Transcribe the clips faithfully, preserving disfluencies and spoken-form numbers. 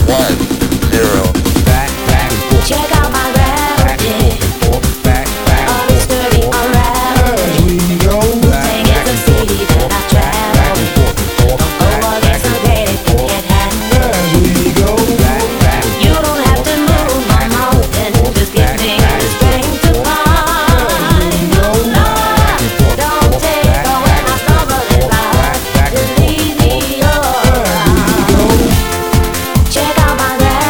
one, zero. Back, back and forth. Check out my Back gravity. and forth. Back, back All and this forth. dirty unraveled. As we go. Back, Saying back it's a and forth. city that I Back travel. and forth and forth. Back, Over back against the and gate, it forth. can't handle. As we go. Back, back and You don't have to move my mountain. Just give me the strength to climb. No, don't take her when I stumble in life. Just leave me alone. Check out my gravity.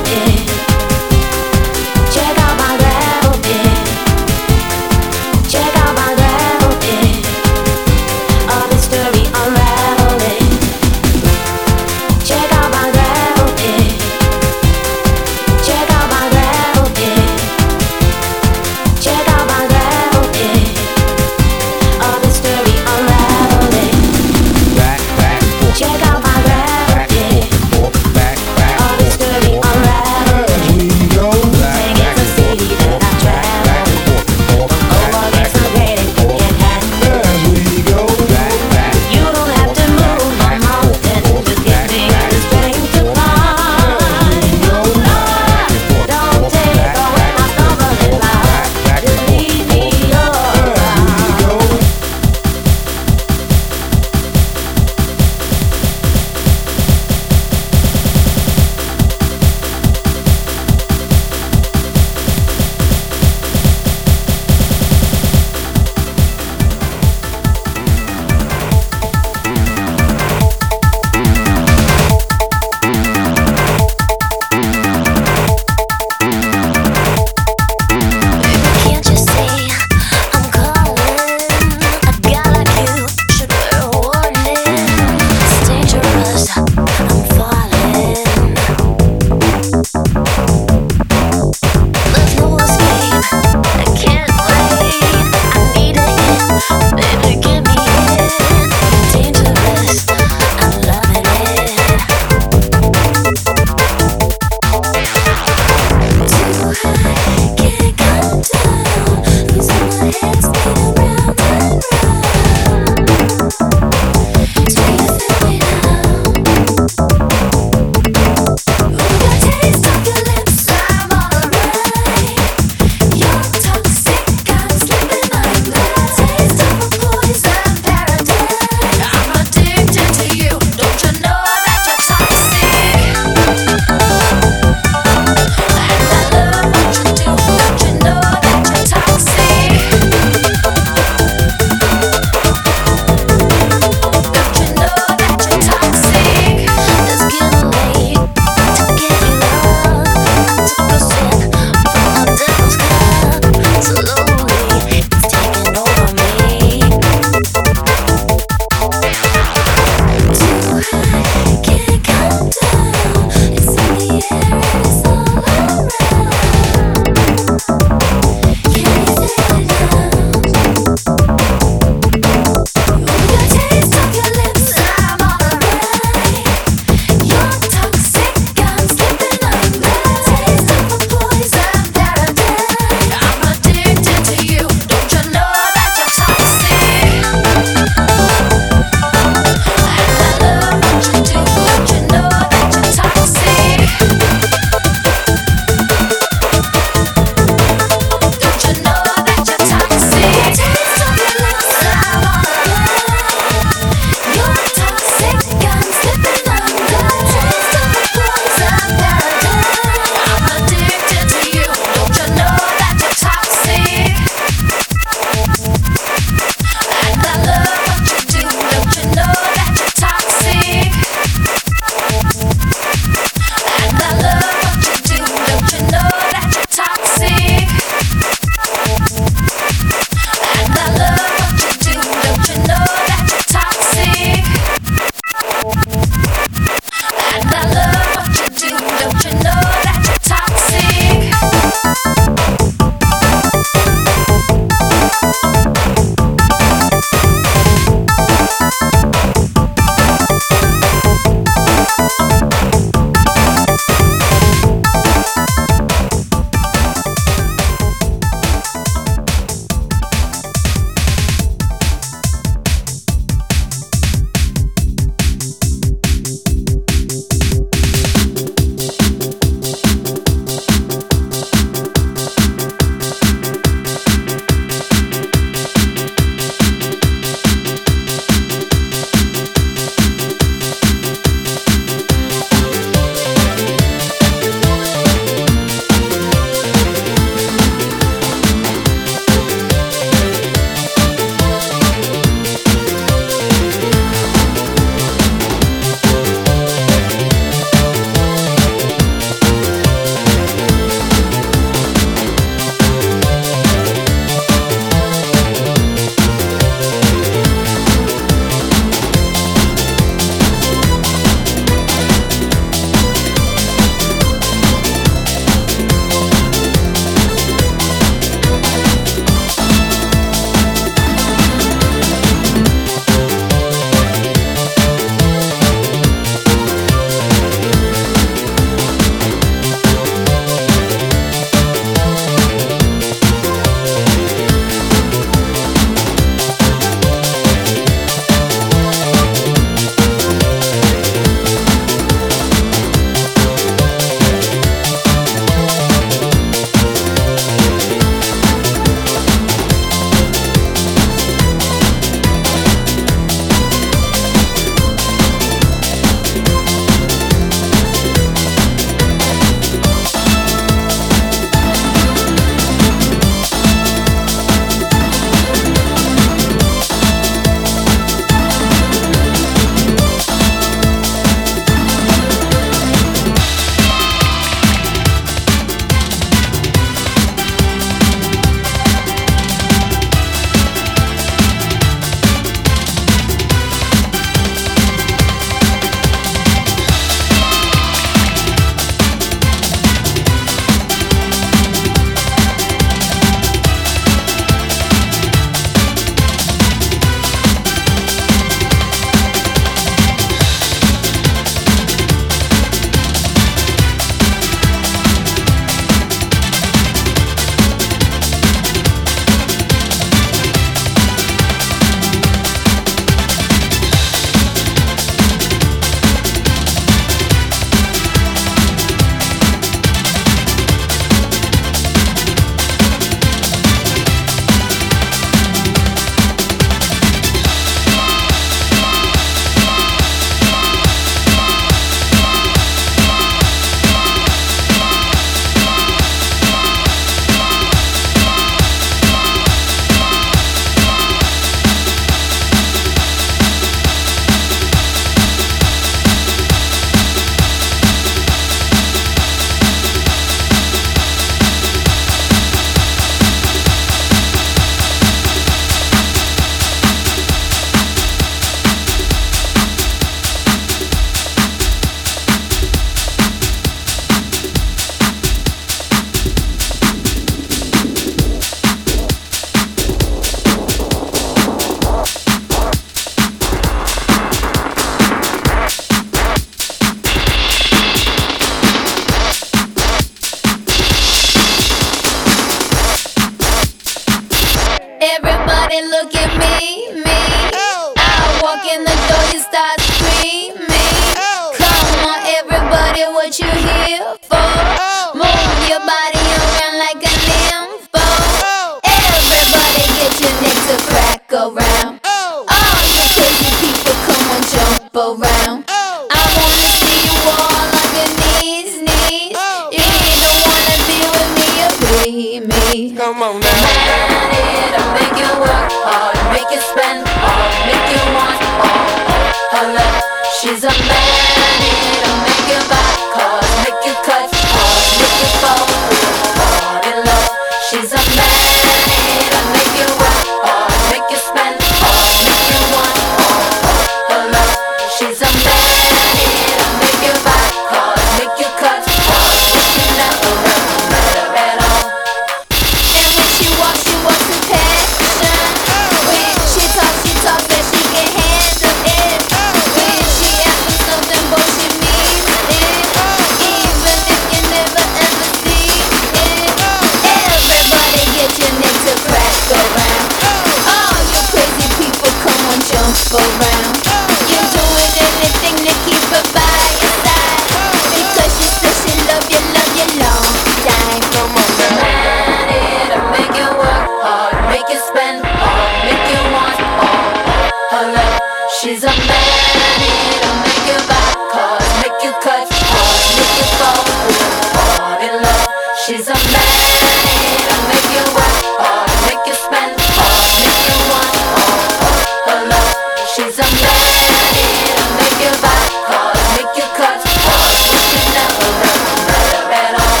around. I wanna see you all on your knees, knees. You either wanna be with me or be me. Come on Man, it'll make you work hard, make you spend hard, make you want all her love. She's a man, it'll make you buy cars, make you cut hard, make you fall hard in love. She's a man, it'll make you work hard, make you spend hard, make you want all her love. She's a man, it'll make you buy cars, make you cut hard, make you never ever met her at all. And when she walks, she walks with passion. When she talks, she talks that she can handle it. When she asks for something, boy, she means it. Even if you never ever see it. Everybody get your neck to crack around. All you crazy people, come on, jump around. You're doing anything to keep her by your side. Because she says she love you, love you long time. Man, it'll make you work hard, make you spend hard, make you want all her love. She's a man, it'll make you buy cars, make you cut hard, make you fall hard in love. She's a man, it'll make you work hard, make you spend hard, make you want all her love. She's a man, it'll make you buy cars, make you cut hard, make you never ever met her at all.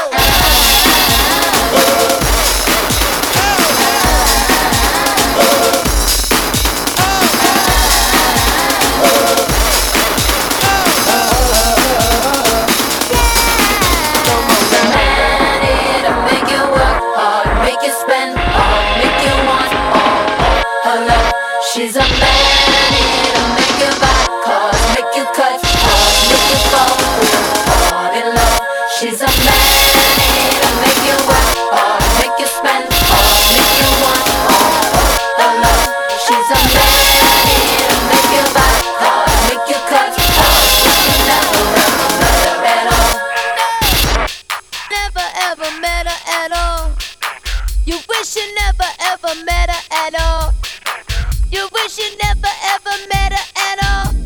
Man, it'll make you work hard, make you spend hard, make you want all her love. She's a man, it'll make you buy cars, make you cut hard, make you fall hard in love. She's a man, it'll make you work hard, make you spend hard, make you want all her love. She's a man, it'll make you buy cars, make you cut hard, make you never ever met her at all. Never ever met her at all. You wish you never ever met her at all. You wish you never ever met her at all.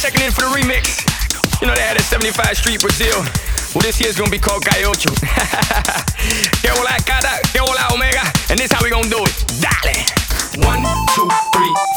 checking in for the remix. You know they had at seventy-five Street, Brazil. Well, this here's gonna be called Gaiocho. Que hola, cara, que hola, omega. And this how we gonna do it. Dale. One, two, three.